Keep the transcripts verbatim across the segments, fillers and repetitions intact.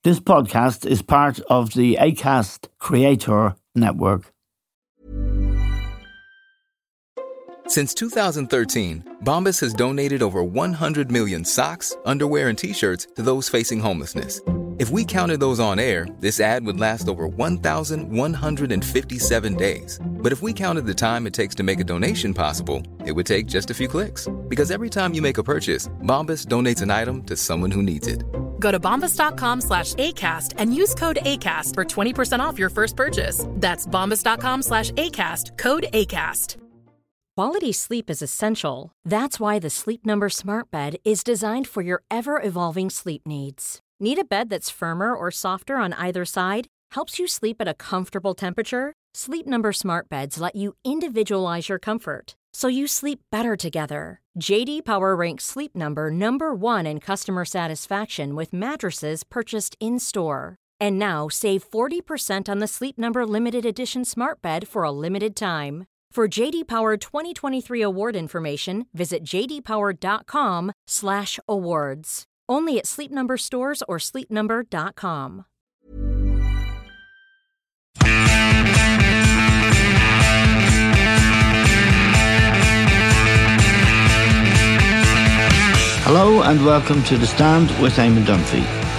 This podcast is part of the Acast Creator Network. Since two thousand thirteen, Bombas has donated over one hundred million socks, underwear, and T-shirts to those facing homelessness. If we counted those on air, this ad would last over one thousand one hundred fifty-seven days. But if we counted the time it takes to make a donation possible, it would take just a few clicks. Because every time you make a purchase, Bombas donates an item to someone who needs it. Go to bombas.com slash ACAST and use code ACAST for twenty percent off your first purchase. That's bombas.com slash ACAST, code ACAST. Quality sleep is essential. That's why the Sleep Number Smart Bed is designed for your ever-evolving sleep needs. Need a bed that's firmer or softer on either side? Helps you sleep at a comfortable temperature? Sleep Number Smart Beds let you individualize your comfort, so you sleep better together. J D Power ranks Sleep Number number one in customer satisfaction with mattresses purchased in-store. And now save forty percent on the Sleep Number Limited Edition Smart Bed for a limited time. For J D Power twenty twenty-three award information, visit jdpower.com slash awards. Only at Sleep Number stores or sleep number dot com. Hello and welcome to The Stand with Eamon Dunphy.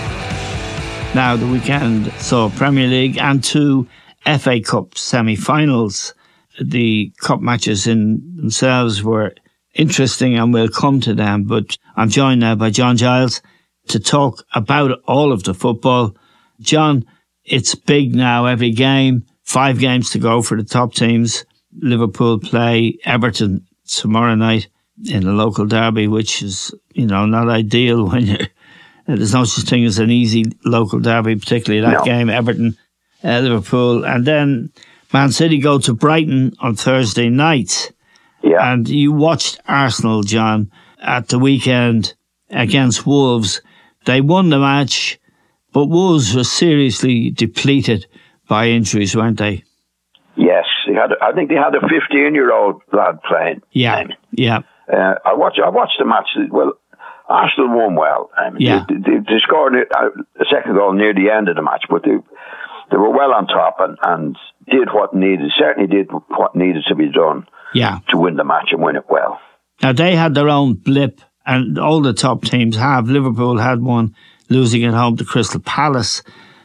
Now, the weekend saw Premier League and two F A Cup semi-finals. The cup matches in themselves were interesting and we'll come to them, but I'm joined now by John Giles to talk about all of the football. John, it's big now, every game, five games to go for the top teams. Liverpool play Everton tomorrow night in a local derby, which is, you know, not ideal when you're, there's no such thing as an easy local derby, particularly that no. game, Everton, uh, Liverpool. And then Man City go to Brighton on Thursday night. Yeah. And you watched Arsenal, John, at the weekend against Wolves. They won the match, but Wolves were seriously depleted by injuries, weren't they? Yes. They had, I think they had a fifteen-year-old lad playing. Yeah, um, yeah. Uh, I watched I watched the match. Well, Arsenal won well. I mean, yeah. they, they, they scored a second goal near the end of the match, but they they were well on top and, and did what needed, certainly did what needed to be done yeah. to win the match and win it well. Now, they had their own blip, and all the top teams have. Liverpool had one, losing at home to Crystal Palace.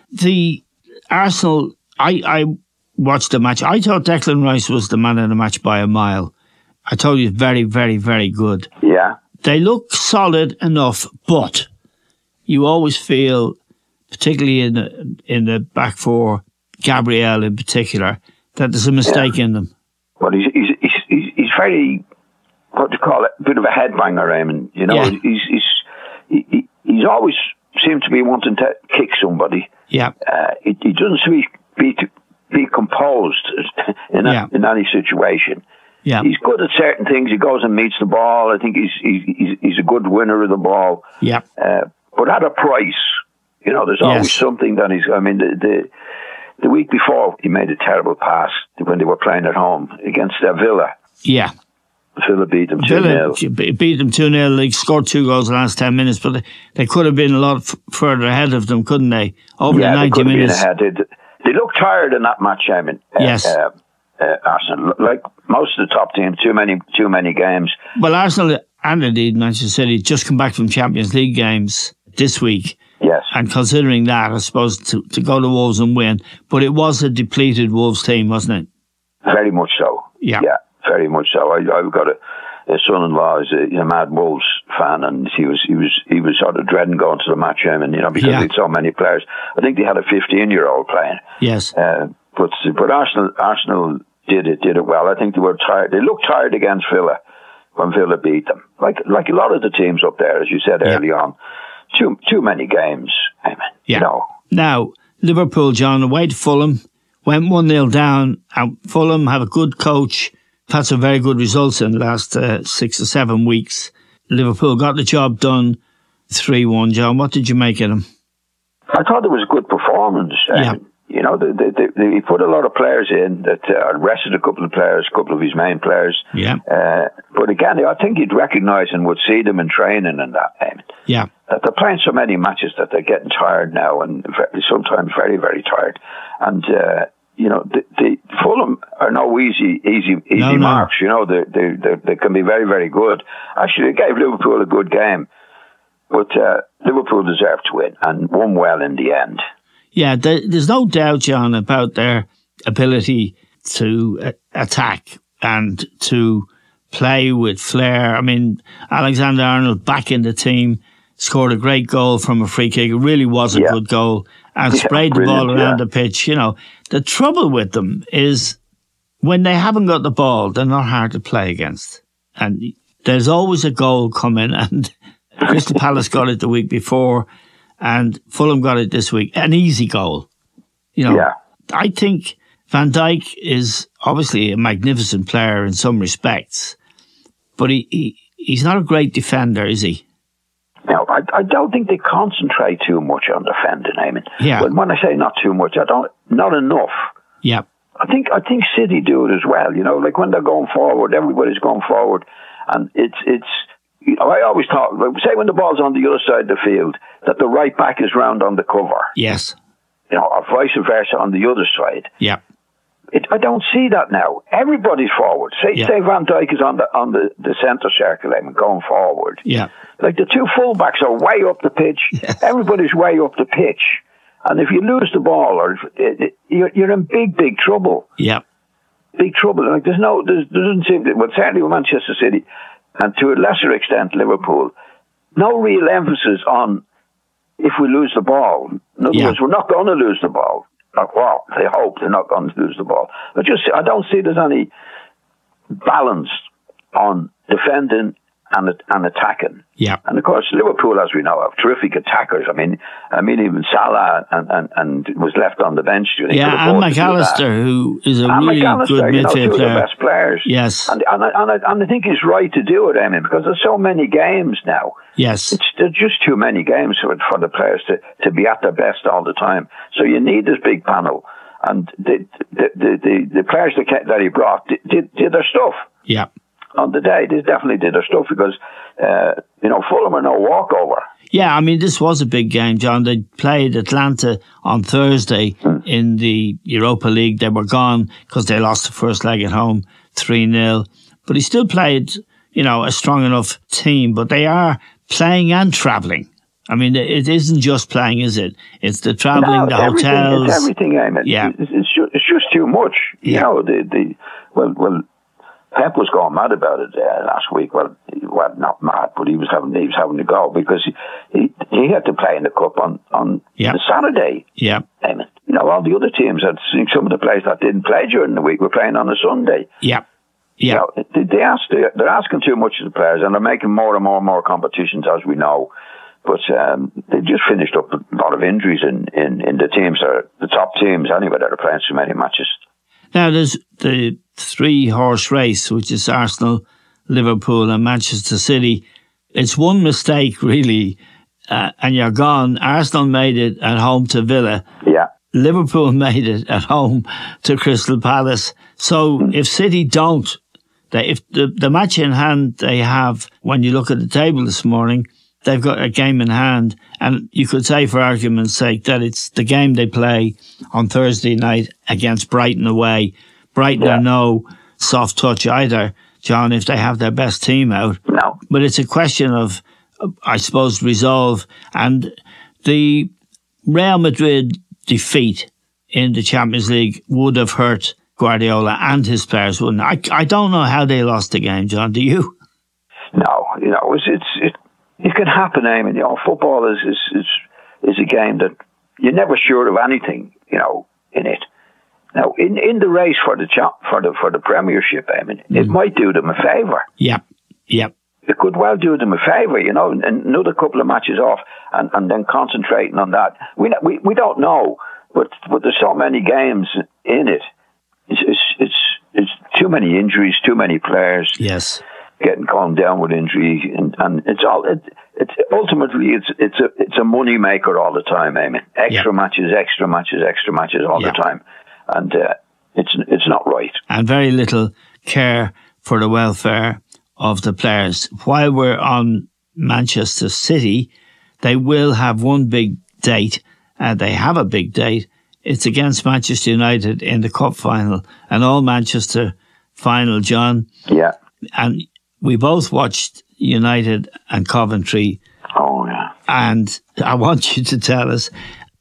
The Arsenal, I, I watched the match. I thought Declan Rice was the man of the match by a mile. I told you, very, very, very good. Yeah. They look solid enough, but you always feel, particularly in the, in the back four, Gabriel in particular, that there's a mistake yeah. in them. Well, he's, he's, he's, he's very, what do you call it, a bit of a headbanger, Raymond. You know, yeah. he's, he's, he, he's always seemed to be wanting to kick somebody. Yeah. Uh, he, he doesn't seem to be, to be composed in, a, yeah. in any situation. Yeah. He's good at certain things. He goes and meets the ball. I think he's he's he's a good winner of the ball. Yeah. Uh, but at a price, you know, there's always yes. something that he's. I mean, the, the the week before he made a terrible pass when they were playing at home against uh, Villa. Yeah. Villa beat them two nil. Villa beat them two nil. They scored two goals in the last ten minutes, but they, they could have been a lot f- further ahead of them, couldn't they? Over yeah, the ninety they minutes. Been ahead. They, they looked tired in that match, I mean. Uh, yes. Uh, Uh, Arsenal, like most of the top teams, too many, too many games. Well, Arsenal and indeed Manchester City just come back from Champions League games this week. Yes. And considering that, I suppose to, to go to Wolves and win, but it was a depleted Wolves team, wasn't it? Very much so. Yeah. Yeah, very much so. I, I've got a, a son-in-law who's a, a mad Wolves fan, and he was he was he was sort of dreading going to the match, I mean, you know, because yeah. they had so many players. I think they had a fifteen-year-old playing. Yes. Uh, but but Arsenal Arsenal. Did it, did it well. I think they were tired. They looked tired against Villa when Villa beat them. Like like a lot of the teams up there, as you said yeah. early on. Too too many games, I mean, yeah. you know. Now, Liverpool, John, away to Fulham, went one nil down. And Fulham have a good coach, had some very good results in the last uh, six or seven weeks. Liverpool got the job done three one, John. What did you make of them? I thought it was a good performance. Yeah. Um, You know, they, they, they, he put a lot of players in that uh, rested a couple of players, a couple of his main players. Yeah. Uh, but again, I think he'd recognise and would see them in training and that. I mean, yeah. That they're playing so many matches that they're getting tired now, and very, sometimes very, very tired. And uh, you know, the, the Fulham are no easy, easy, easy no, no. marks. You know, they, they they they can be very, very good. Actually, it gave Liverpool a good game, but uh, Liverpool deserved to win and won well in the end. Yeah, there, there's no doubt, John, about their ability to uh, attack and to play with flair. I mean, Alexander-Arnold back in the team, scored a great goal from a free kick. It really was a yeah. good goal, and yeah, sprayed the ball around yeah. the pitch. You know, the trouble with them is when they haven't got the ball, they're not hard to play against. And there's always a goal coming, and Crystal Palace got it the week before, and Fulham got it this week. An easy goal. You know, yeah. I think Van Dijk is obviously a magnificent player in some respects, but he, he he's not a great defender, is he? No, I, I don't think they concentrate too much on defending. I mean, yeah. when, when I say not too much, I don't not enough. Yeah. I think I think City do it as well. You know, like when they're going forward, everybody's going forward, and it's it's. You know, I always thought, say when the ball's on the other side of the field, that the right back is round on the cover. Yes. You know, or vice versa on the other side. Yeah. It, I don't see that now. Everybody's forward. Say, yeah. say Van Dijk is on the on the, the centre circle and going forward. Yeah. Like the two fullbacks are way up the pitch. Yes. Everybody's way up the pitch. And if you lose the ball, or if, it, it, you're, you're in big, big trouble. Yeah. Big trouble. Like there's no, there's, there doesn't seem to, well, certainly with Manchester City, and to a lesser extent Liverpool, no real emphasis on if we lose the ball. In other yeah. words, we're not going to lose the ball. Like, well, they hope they're not going to lose the ball. But just, I don't see there's any balance on defending and and attacking. Yeah. And of course, Liverpool, as we know, have terrific attackers. I mean, I mean, even Salah and, and, and was left on the bench. Yeah, and McAllister, who is a and really McAllister, good you know, midfield two player. of the best players. Yes. And and I, and, I, and I think he's right to do it, I mean, because there's so many games now. Yes. It's, there's just too many games for, for the players to, to be at their best all the time. So you need this big panel. And the the, the, the, the players that, that he brought did, did, did their stuff. Yeah. On the day, they definitely did their stuff because, uh, you know, Fulham are no walkover. Yeah, I mean, this was a big game, John. They played Atlanta on Thursday mm. in the Europa League. They were gone because they lost the first leg at home, three nil. But he still played, you know, a strong enough team. But they are playing and travelling. I mean, it isn't just playing, is it? It's the travelling, no, the it's hotels. It's everything, I mean. Yeah. It's, it's, just, it's just too much. Yeah. You know, the, the, well, well, Pep was going mad about it uh, last week. Well, well, not mad, but he was having he was having to go because he he, he had to play in the cup on on yeah. the Saturday. Yeah, I mean, you know, all the other teams had seen some of the players that didn't play during the week were playing on a Sunday. Yeah, yeah. You know, they, they ask they're asking too much of the players, and they're making more and more and more competitions, as we know. But um, they just finished up a lot of injuries in, in, in the teams that are the top teams anyway that are playing so many matches. Now, there's the three-horse race, which is Arsenal, Liverpool and Manchester City. It's one mistake, really, uh, and you're gone. Arsenal made it at home to Villa. Yeah. Liverpool made it at home to Crystal Palace. So mm. if City don't, they, if the, the match in hand they have, when you look at the table this morning, they've got a game in hand, and you could say, for argument's sake, that it's the game they play on Thursday night against Brighton away. Brighton yeah. are no soft touch either, John, if they have their best team out. No. But it's a question of, I suppose, resolve. And the Real Madrid defeat in the Champions League would have hurt Guardiola and his players, wouldn't it? I, I don't know how they lost the game, John. Do you? No. You know, it's... it's it- It can happen, I mean, you know, football is, is is is a game that you're never sure of anything, you know, in it. Now, in, in the race for the cha- for the for the Premiership, I mean, mm. it might do them a favour. Yeah, yeah. It could well do them a favour, you know, and another couple of matches off, and, and then concentrating on that. We we we don't know, but but there's so many games in it. It's it's it's, it's too many injuries, too many players. Yes. Getting calmed down with injury, and, and it's all it, it's ultimately it's it's a it's a money maker all the time, Eamon. Extra yeah. matches, extra matches, extra matches all yeah. the time, and uh, it's it's not right. And very little care for the welfare of the players. While we're on Manchester City, they will have one big date, and they have a big date. It's against Manchester United in the cup final, an all Manchester final, John. Yeah, and we both watched United and Coventry. Oh, yeah. And I want you to tell us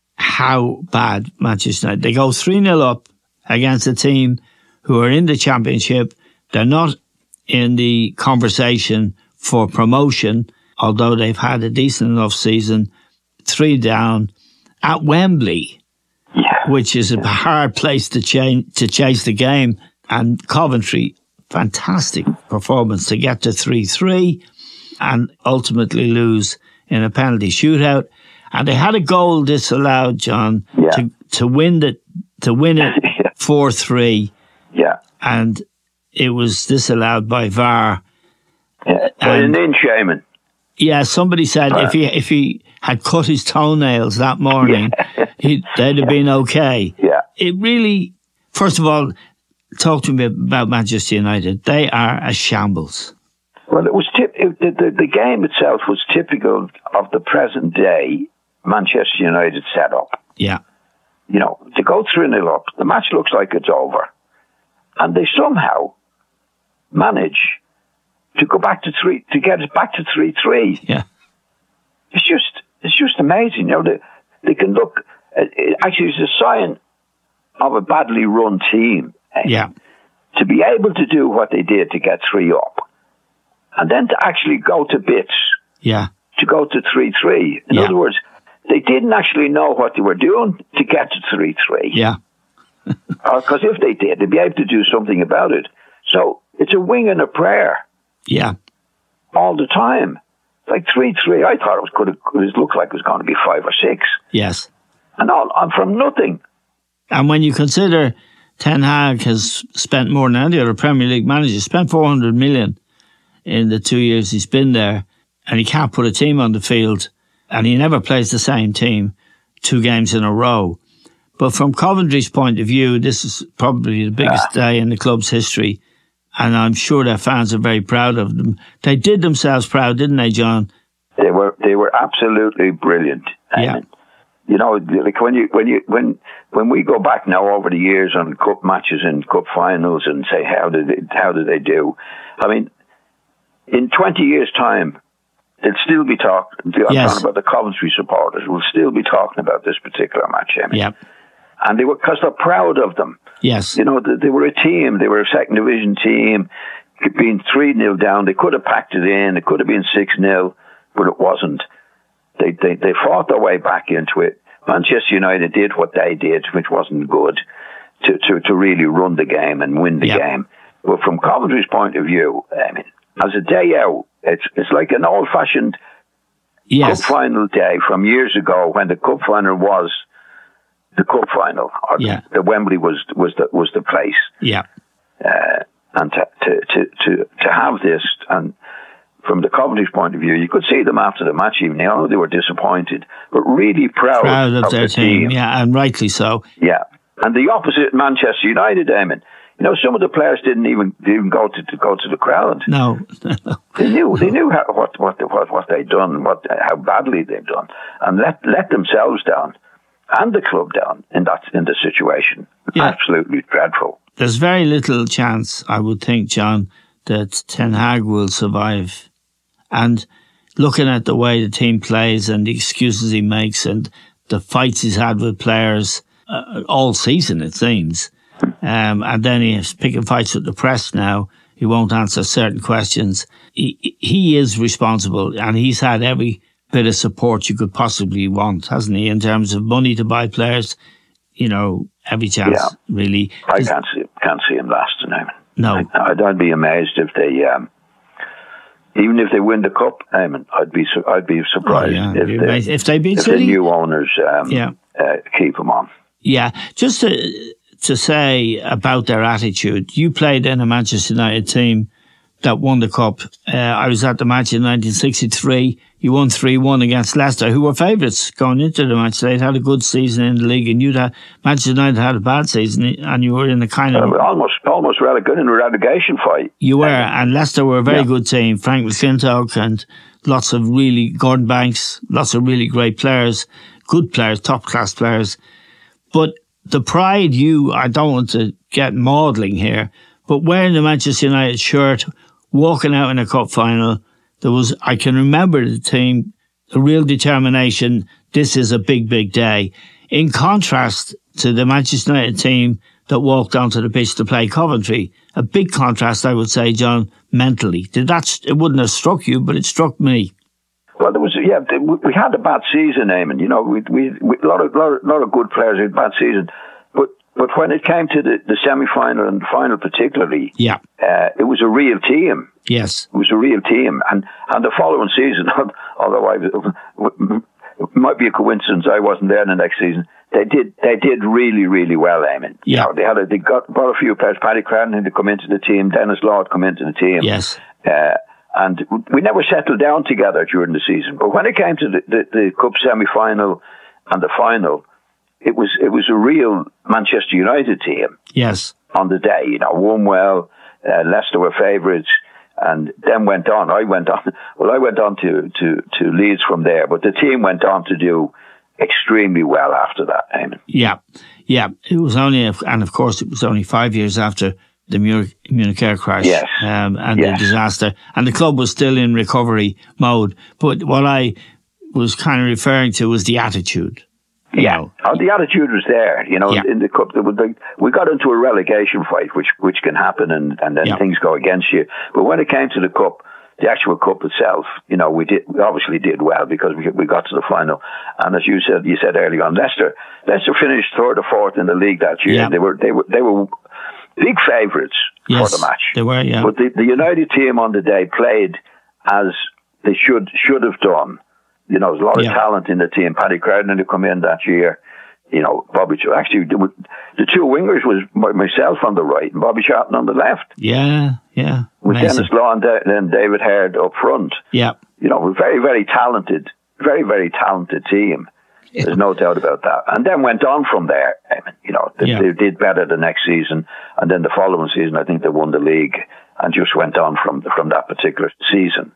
how bad Manchester United. They go three nil up against a team who are in the Championship. They're not in the conversation for promotion, although they've had a decent enough season. Three down at Wembley, yeah. which is a hard place to, change, to chase the game. And Coventry, fantastic performance to get to three three and ultimately lose in a penalty shootout. And they had a goal disallowed, John, yeah. to to win the to win it four three. Yeah. And it was disallowed by V A R. Yeah. By an inch, Eamon. Yeah, somebody said uh, if he if he had cut his toenails that morning, yeah. he, they'd have been okay. Yeah. It really, first of all, talk to me about Manchester United. They are a shambles. Well, it was tip- it, the, the the game itself was typical of the present day Manchester United setup. Yeah, you know, to go three nil up, the match looks like it's over, and they somehow manage to go back to three to get it back to three three. Yeah, it's just it's just amazing. You know, they they can look. It actually, it's a sign of a badly run team. Yeah, to be able to do what they did to get three up, and then to actually go to bits. Yeah, to go to three three. In yeah. other words, they didn't actually know what they were doing to get to three three. Yeah, because if they did, they'd be able to do something about it. So it's a wing and a prayer. Yeah, all the time. Like three three, I thought it was could have it looked like it was going to be five or six. Yes, and all and from nothing. And when you consider Ten Hag has spent more than any other Premier League manager, spent four hundred million in the two years he's been there, and he can't put a team on the field, and he never plays the same team two games in a row. But from Coventry's point of view, this is probably the biggest yeah. day in the club's history, and I'm sure their fans are very proud of them. They did themselves proud, didn't they, John? They were they were absolutely brilliant. Yeah. And, you know, like when you when you when when we go back now over the years on cup matches and cup finals and say how did they, how did they do? I mean, in twenty years' time, they'll still be talking. Yes. talking about the Coventry supporters. Will still be talking about this particular match. I mean. Yep. And they were because they're proud of them. Yes. You know, they, they were a team. They were a second division team. Being three nil down, they could have packed it in. It could have been six nil, but it wasn't. They, they they fought their way back into it. Manchester United did what they did, which wasn't good, to, to, to really run the game and win the yep. game. But from Coventry's point of view, I mean, as a day out, it's it's like an old-fashioned yes. cup final day from years ago when the cup final was the cup final, or yeah. the, the Wembley was was the was the place. Yeah, uh, and to, to to to to have this and. From the Coventry's point of view, you could see them after the match even. They they were disappointed, but really proud, proud of, of their the team. team. Yeah, and rightly so. Yeah. And the opposite, Manchester United, Eamon. You know, some of the players didn't even didn't even go to, to go to the crowd. No. They knew they knew how, what what what what they'd done, what how badly they'd done, and let let themselves down and the club down in that in the situation. Yeah. Absolutely dreadful. There's very little chance, I would think, John, that Ten Hag will survive. And looking at the way the team plays and the excuses he makes and the fights he's had with players uh, all season, it seems, um, and then he's picking fights with the press now. He won't answer certain questions. He, he is responsible, and he's had every bit of support you could possibly want, hasn't he, in terms of money to buy players? You know, every chance, yeah. really. I can't see can't see him lasting, Eamon. No. I, I'd, I'd be amazed if they... Um, Even if they win the cup, Eamon, I'd be I'd be surprised oh, yeah. if, they, if they beat if City, the new owners um, yeah. uh, keep them on. Yeah, just to to say about their attitude, you played in a Manchester United team that won the cup. Uh, I was at the match in nineteen sixty-three. You won three one against Leicester, who were favourites going into the match. They'd had a good season in the league, and you'd had, Manchester United had a bad season, and you were in the kind of... Uh, almost almost relegated in a relegation fight. You were, and Leicester were a very yeah. good team. Frank McClintock and lots of really... Gordon Banks, lots of really great players, good players, top-class players. But the pride you... I don't want to get maudling here, but wearing the Manchester United shirt, walking out in a cup final... There was, I can remember the team, the real determination. This is a big, big day. In contrast to the Manchester United team that walked onto the pitch to play Coventry, a big contrast, I would say, John, mentally. Did that? It wouldn't have struck you, but it struck me. Well, there was, yeah, we had a bad season, Eamon. You know, we, we, we a lot of, lot of, lot of good players had a bad season, but. But when it came to the, the semi-final and final particularly, yeah, uh, it was a real team. Yes. It was a real team. And, and the following season, although I, it might be a coincidence I wasn't there the next season, they did they did really, really well, Eamon. Yeah. You know, they, had a, they got, brought a few players. Paddy Crowden had to come into the team. Dennis Law had come into the team. Yes. Uh, and we never settled down together during the season. But when it came to the, the, the Cup semi-final and the final, It was it was a real Manchester United team. Yes. On the day, you know, won well. Uh, Leicester were favourites, and then went on. I went on. Well, I went on to, to, to Leeds from there, but the team went on to do extremely well after that. Eamon. Yeah, yeah. It was only, and of course, it was only five years after the Munich, Munich air crash. Yes. Um, and yes. the disaster, and the club was still in recovery mode. But what I was kind of referring to was the attitude. Yeah, oh, the attitude was there. You know, yeah. in the cup, we got into a relegation fight, which which can happen, and, and then yeah. things go against you. But when it came to the cup, the actual cup itself, you know, we did we obviously did well because we we got to the final. And as you said, you said earlier on, Leicester Leicester finished third or fourth in the league that year. Yeah. They were they were they were big favourites yes, for the match. They were, yeah. But the, the United team on the day played as they should should have done. You know, there's a lot of yeah. talent in the team. Paddy Crowden had come in that year. You know, Bobby, actually, the two wingers was myself on the right and Bobby Charlton on the left. Yeah, yeah. With Dennis Law and then David Herd up front. Yeah. You know, a very, very talented, very, very talented team. Yeah. There's no doubt about that. And then went on from there. You know, they, yeah. they did better the next season. And then the following season, I think they won the league and just went on from from that particular season.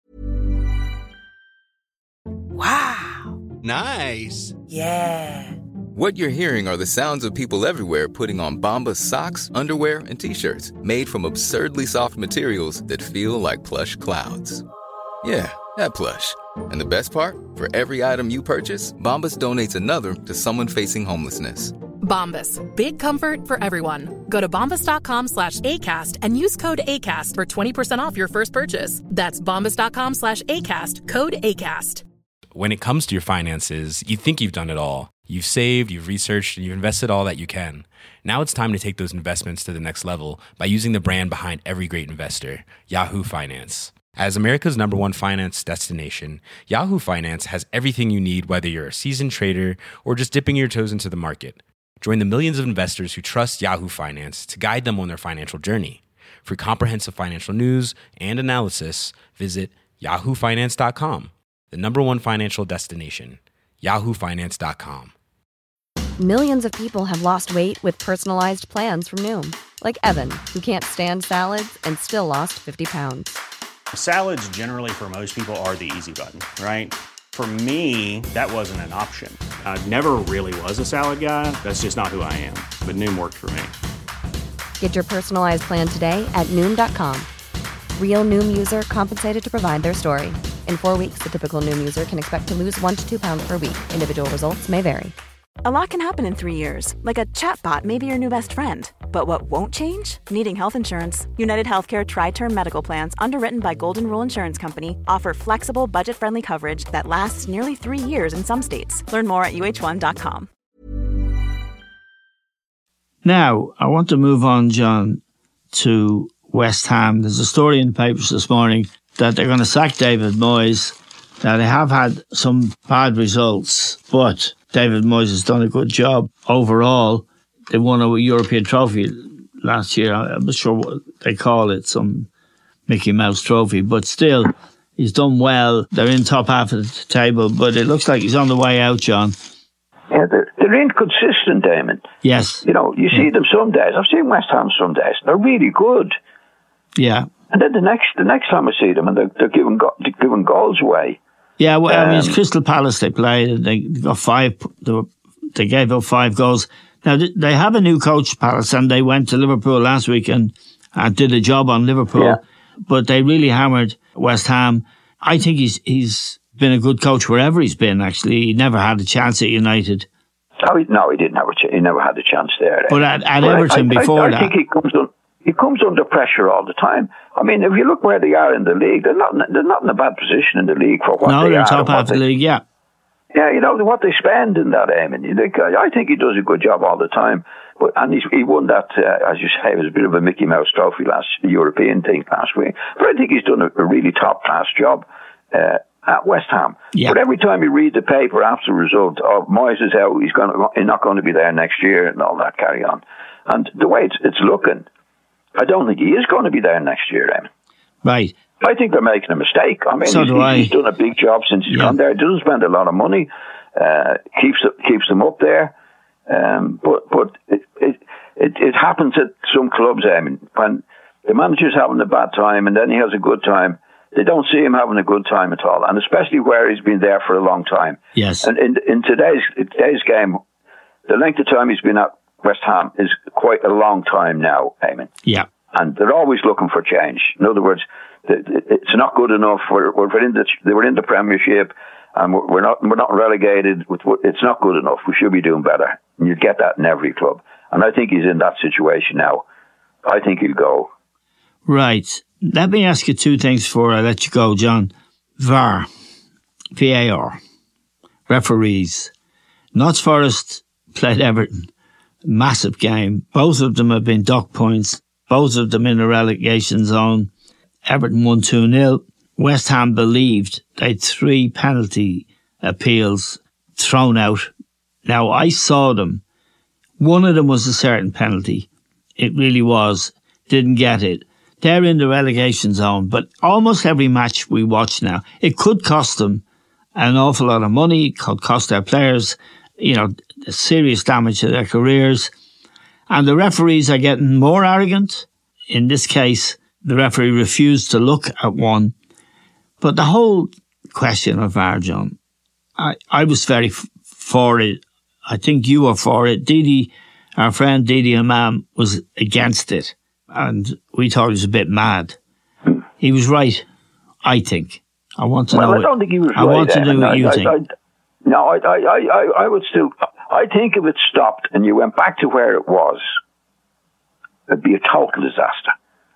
Wow. Nice. Yeah. What you're hearing are the sounds of people everywhere putting on Bombas socks, underwear, and T-shirts made from absurdly soft materials that feel like plush clouds. Yeah, that plush. And the best part? For every item you purchase, Bombas donates another to someone facing homelessness. Bombas. Big comfort for everyone. Go to bombas.com slash ACAST and use code ACAST for twenty percent off your first purchase. That's bombas.com slash ACAST. Code ACAST. When it comes to your finances, you think you've done it all. You've saved, you've researched, and you've invested all that you can. Now it's time to take those investments to the next level by using the brand behind every great investor, Yahoo Finance. As America's number one finance destination, Yahoo Finance has everything you need, whether you're a seasoned trader or just dipping your toes into the market. Join the millions of investors who trust Yahoo Finance to guide them on their financial journey. For comprehensive financial news and analysis, visit yahoo finance dot com. The number one financial destination, yahoo finance dot com. Millions of people have lost weight with personalized plans from Noom. Like Evan, who can't stand salads and still lost fifty pounds. Salads generally for most people are the easy button, right? For me, that wasn't an option. I never really was a salad guy. That's just not who I am. But Noom worked for me. Get your personalized plan today at Noom dot com. Real Noom user compensated to provide their story. In four weeks, the typical Noom user can expect to lose one to two pounds per week. Individual results may vary. A lot can happen in three years, like a chatbot may be your new best friend. But what won't change? Needing health insurance. United Healthcare Tri-Term Medical Plans, underwritten by Golden Rule Insurance Company, offer flexible, budget-friendly coverage that lasts nearly three years in some states. Learn more at U H one dot com. Now, I want to move on, John, to West Ham. There's a story in the papers this morning that they're going to sack David Moyes. Now, they have had some bad results, but David Moyes has done a good job overall. They won a European trophy last year. I'm not sure what they call it, some Mickey Mouse trophy, but still, he's done well. They're in top half of the table, but it looks like he's on the way out, John. Yeah, they're, they're inconsistent, Damon. Yes. You know, you see them some days. I've seen West Ham some days. They're really good. Yeah. And then the next the next time I see them, and they're, they're, giving, go, they're giving goals away. Yeah, well, um, I mean, it's Um, Crystal Palace they played, and they got five, they, were, they gave up five goals. Now, th- they have a new coach, Palace, and they went to Liverpool last week and, and did a job on Liverpool. Yeah. But they really hammered West Ham. I think he's he's been a good coach wherever he's been, actually. He never had a chance at United. No, he, no, he didn't have a ch- he never had a chance there. But at, at But I- Everton I, before I, I that. think he comes un, he comes under pressure all the time. I mean, if you look where they are in the league, they're not they're not in a bad position in the league for what no, they they're are. top and what half of the they- league, yeah. Yeah, you know what they spend in that aim, and you think, I think he does a good job all the time. But and he's, he won that, uh, as you say, it was a bit of a Mickey Mouse trophy last European thing last week. But I think he's done a, a really top class job uh, at West Ham. Yeah. But every time you read the paper after the result, oh, Moyes is out, he's going to, he's not going to be there next year, and all that carry on. And the way it's, it's looking, I don't think he is going to be there next year, Eamon. Right. I think they're making a mistake. I mean, So he's, do I. he's done a big job since he's Yeah. gone there. He doesn't spend a lot of money, uh, keeps keeps them up there. Um, but but it, it it it happens at some clubs. I mean, when the manager's having a bad time and then he has a good time, they don't see him having a good time at all, and especially where he's been there for a long time. Yes. And in in today's in today's game, the length of time he's been at West Ham is quite a long time now, Eamon. Yeah. And they're always looking for change. In other words, it's not good enough. We're, we're in the they were in the Premiership, and we're not we're not relegated. With it's not good enough. We should be doing better. And you get that in every club. And I think he's in that situation now. I think he'll go. Right. Let me ask you two things before I let you go, John. V A R, V A R, referees. Notts Forest played Everton. Massive game. Both of them have been dock points. Both of them in the relegation zone. Everton won two nil. West Ham believed they had three penalty appeals thrown out. Now, I saw them. One of them was a certain penalty. It really was. Didn't get it. They're in the relegation zone, but almost every match we watch now, it could cost them an awful lot of money. It could cost their players, you know, serious damage to their careers. And the referees are getting more arrogant. In this case, the referee refused to look at one. But the whole question of V A R, John, I, I was very f- for it. I think you were for it. Didi, our friend Didi Hammam, was against it. And we thought he was a bit mad. He was right, I think. I want to well, know. I don't think he was I right. want to Eamon. know what I, you I, think. I, no, I, I, I, I would still. I think if it stopped and you went back to where it was, it'd be a total disaster.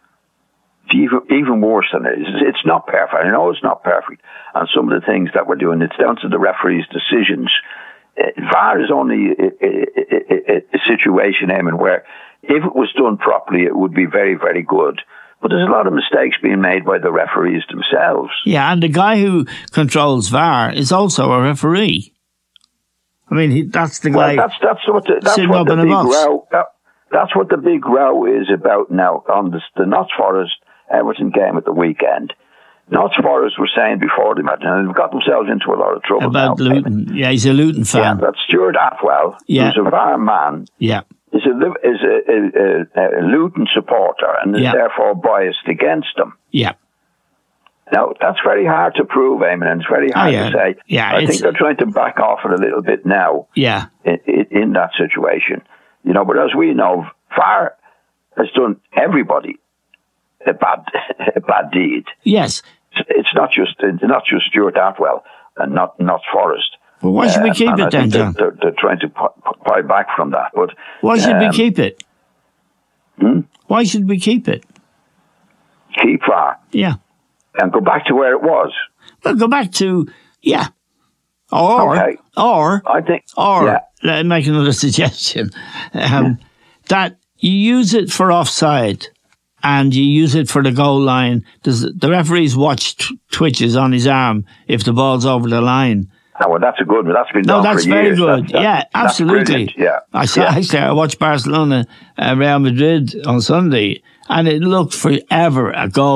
Even, even worse than it is. It's not perfect. I know it's not perfect. And some of the things that we're doing, it's down to the referee's decisions. Uh, V A R is only a, a, a, a situation, Eamon, where if it was done properly, it would be very, very good. But there's a lot of mistakes being made by the referees themselves. Yeah, and the guy who controls V A R is also a referee. I mean, he, that's the guy. Well, that's that's what the, that's sitting what up the in a big box. row. That, that's what the big row is about now on this, the Notts Forest Everton game at the weekend. Notts Forest were saying before the match, and they've got themselves into a lot of trouble About now. Luton. Yeah, he's a Luton fan. Yeah, that's Stuart Atwell, Yeah. who's a V A R man, Yeah. is a Liv- is a, a, a, a Luton supporter, and is Yeah. therefore biased against them. Yeah. Now, that's very hard to prove, Eamon, and it's very hard Oh, yeah. to say. Yeah, I it's- think they're trying to back off it a little bit now Yeah. in, in, in that situation. You know, but as we know, V A R has done everybody a bad a bad deed. Yes. It's not just it's not just Stuart Atwell and not not Forrest. Well, why should we Uh, keep and it I then, think they're, John? they're, they're trying to pry back from that. But Why should we um, keep it? Hmm? Why should we keep it? keep V A R Yeah. and go back to where it was? Well, go back to, yeah. Or, Okay. or, I think. or, yeah. let me make another suggestion. Um, that you use it for offside and you use it for the goal line. Does the referees watch t- twitches on his arm if the ball's over the line? Oh, well, that's a good one. That's been No, done that's for very years. good. That's, that's, yeah, that's absolutely. brilliant. Yeah. I saw. Yeah. Actually, I watched Barcelona, uh, Real Madrid on Sunday, and it looked forever a goal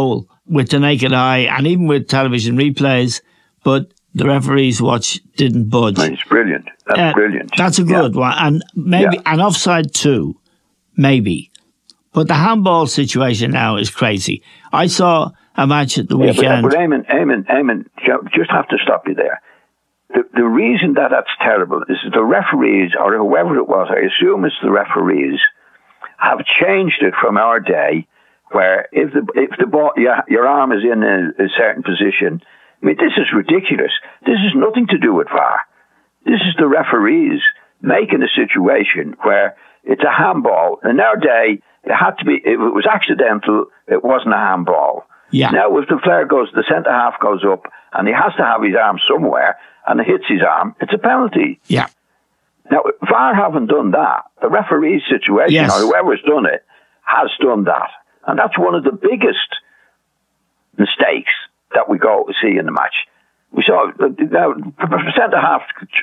with the naked eye and even with television replays, but the referees watch didn't budge. It's brilliant. That's uh, brilliant. That's a good yeah. one. And maybe yeah. an offside too, maybe. But the handball situation now is crazy. I saw a match at the yeah, weekend. But, but Eamon, Eamon, Eamon, just have to stop you there. The, the reason that that's terrible is the referees, or whoever it was, I assume it's the referees, have changed it from our day, where if the if the ball, yeah, your arm is in a, a certain position. I mean, this is ridiculous. This has nothing to do with V A R. This is the referees making a situation where it's a handball. In our day, it had to be, if it was accidental, it wasn't a handball. Yeah. Now, if the player goes, the centre half goes up, and he has to have his arm somewhere, and it hits his arm, it's a penalty. Yeah. Now, V A R haven't done that. The referee's situation, yes. or whoever's done it, has done that. And that's one of the biggest mistakes that we go see in the match. We saw, now, centre half,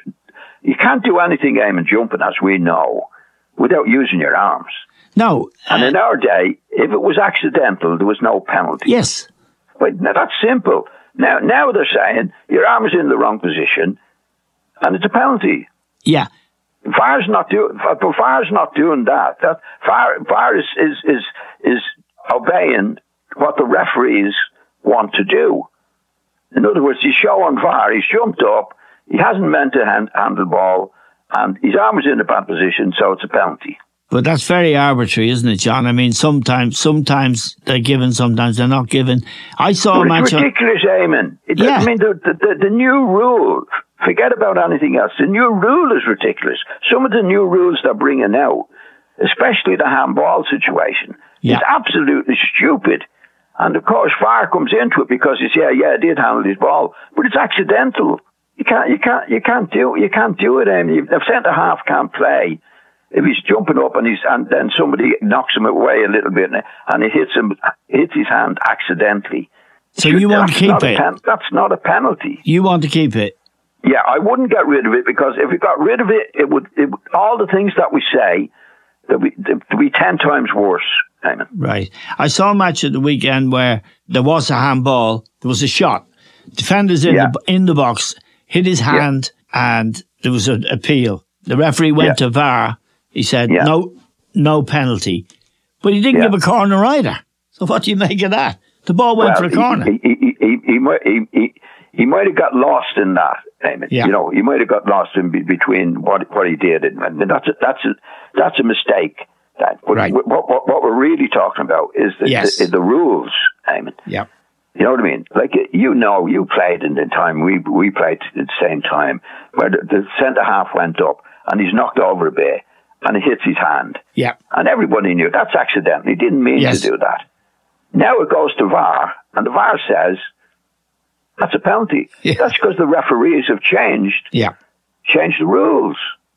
you can't do anything aiming jumping, as we know, without using your arms. No. Uh, and in our day, if it was accidental, there was no penalty. Yes. But now that's simple. Now, now they're saying your arm is in the wrong position, and it's a penalty. Yeah. V A R's not doing. V A R's not doing that. That V A R, V A R is, is is is obeying what the referees want to do. In other words, he's showing V A R. He's jumped up. He hasn't meant to hand, handle the ball, and his arm is in a bad position, so it's a penalty. But that's very arbitrary, isn't it, John? I mean, sometimes sometimes they're given, sometimes they're not given. I saw but a match. It's ridiculous, Eamon. It, yeah. I mean, the, the, the new rule, forget about anything else. The new rule is ridiculous. Some of the new rules they're bringing out, especially the handball situation, yeah. is absolutely stupid. And of course, V A R comes into it because it's, yeah, yeah, I did handle his ball, but it's accidental. You can't, you can't, you can't do, you can't do it, Eamon. The centre half can't play. If he's jumping up and he's and then somebody knocks him away a little bit and it hits him, hits his hand accidentally. So you want to keep it? Pen, that's not a penalty. You want to keep it? Yeah, I wouldn't get rid of it because if we got rid of it, it would, it would all the things that we say, that we to be ten times worse. Eamon. Right. I saw a match at the weekend where there was a handball, there was a shot, defenders in yeah. the in the box hit his hand, yeah. and there was an appeal. The referee went yeah. to V A R. He said, yeah. no no penalty. But he didn't yeah. give a corner either. So what do you make of that? The ball went well, for a corner. He, he, he, he, he, might, he, he, he might have got lost in that. Eamon. Yeah. You know, he might have got lost in be, between what what he did. And, and that's, a, that's, a, that's a mistake. That, but right. what, what, what we're really talking about is the, yes. the, the rules, Eamon. Yeah. You know what I mean? Like, you know, you played in the time, we we played at the same time, where the, the centre half went up and he's knocked over a bit and it hits his hand. Yeah. And everybody knew that's accidental. He didn't mean yes. to do that. Now it goes to V A R and the V A R says that's a penalty. Yeah. That's because the referees have changed, yeah. changed the rules.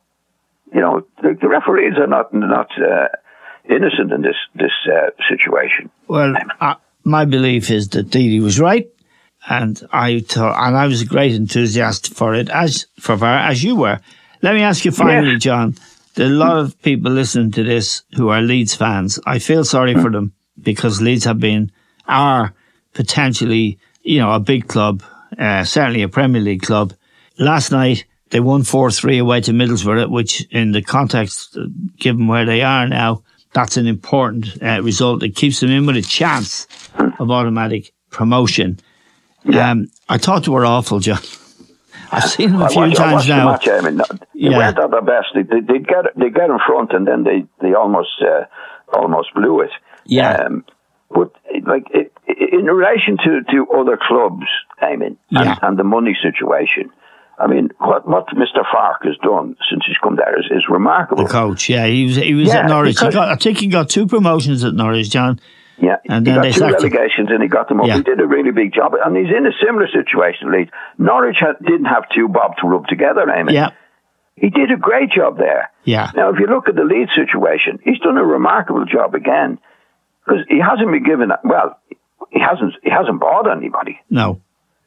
You know, the, the referees are not not uh, innocent in this this uh, situation. Well, uh, my belief is that Didi was right, and I thought, and I was a great enthusiast for it, as for V A R, as you were. Let me ask you finally, yes. John. There are a lot of people listening to this who are Leeds fans. I feel sorry mm. for them because Leeds have been, are potentially, you know, a big club, uh, certainly a Premier League club. Last night, they won four three away to Middlesbrough, which in the context, uh, given where they are now, that's an important uh, result. It keeps them in with a chance of automatic promotion. Yeah. Um, I thought they were awful, John. I've seen them a few watched, times now. The match, I mean, they yeah. weren't at their best. They, they, they get they get in front and then they they almost uh, almost blew it. Yeah. Um, but like it, in relation to, to other clubs, I mean, and, yeah. and the money situation. I mean, what what Mister Farke has done since he's come there is, is remarkable. The coach, yeah, he was he was yeah, at Norwich. He got, I think he got two promotions at Norwich, John. Yeah, and he then got they two sacked relegations him. and he got them up. Yeah. He did a really big job, and he's in a similar situation, Leeds. Norwich had, didn't have two bob to rub together, Eamon. Yeah. He did a great job there. Yeah. Now, if you look at the Leeds situation, he's done a remarkable job again because he hasn't been given. Well, he hasn't. He hasn't bought anybody. No.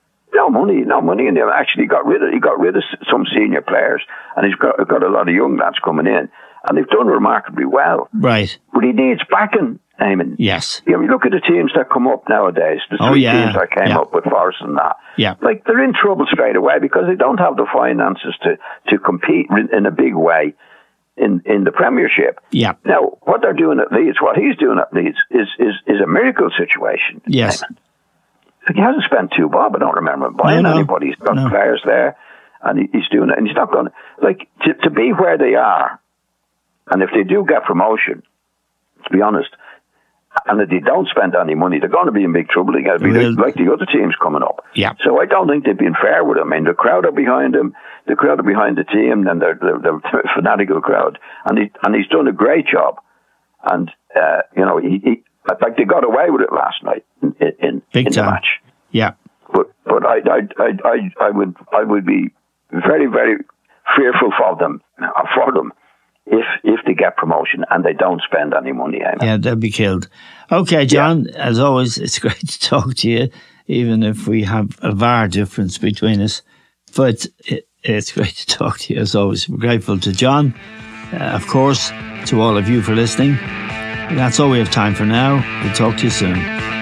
No money, no money, and he actually got rid of. He got rid of some senior players, and he's got got a lot of young lads coming in, and they've done remarkably well. Right. But he needs backing. Eamon. Yes. You know, you look at the teams that come up nowadays, the three oh, yeah. teams that came yeah. up with Forest and that. Yeah. Like, they're in trouble straight away because they don't have the finances to, to compete in a big way in, in the Premiership. Yeah. Now, what they're doing at Leeds, what he's doing at Leeds, is, is, is a miracle situation. Yes. Eamon. He hasn't spent two bob. I don't remember him buying no, no. anybody. He's got no. players there, and he, he's doing it. And he's not going to, like, to, to be where they are, and if they do get promotion, to be honest, and if they don't spend any money, they're going to be in big trouble again. It'll be Well, like the other teams coming up. Yeah. So I don't think they've been fair with him. I mean, the crowd are behind him. The crowd are behind the team, and they're, they're, they're a fanatical crowd. And, he, and he's done a great job. And, uh, you know, he, he like they got away with it last night in, in, Big in time. the match. Yeah. But but I I, I I I would I would be very very fearful for them for them if if they get promotion and they don't spend any money. Eamon. Yeah, they'll be killed. Okay, John. Yeah. As always, it's great to talk to you, even if we have a V A R difference between us. But it, it's great to talk to you as always. We're grateful to John, uh, of course, to all of you for listening. That's all we have time for now. We'll talk to you soon.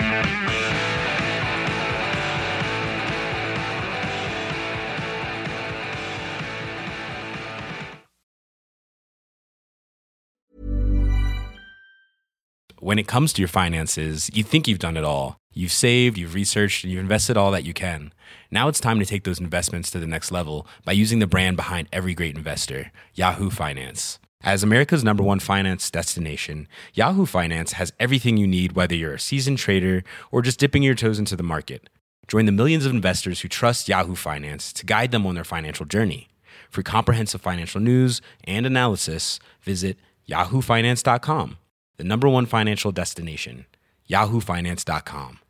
When it comes to your finances, you think you've done it all. You've saved, you've researched, and you've invested all that you can. Now it's time to take those investments to the next level by using the brand behind every great investor, Yahoo Finance. As America's number one finance destination, Yahoo Finance has everything you need, whether you're a seasoned trader or just dipping your toes into the market. Join the millions of investors who trust Yahoo Finance to guide them on their financial journey. For comprehensive financial news and analysis, visit yahoo finance dot com. The number one financial destination, yahoo finance dot com.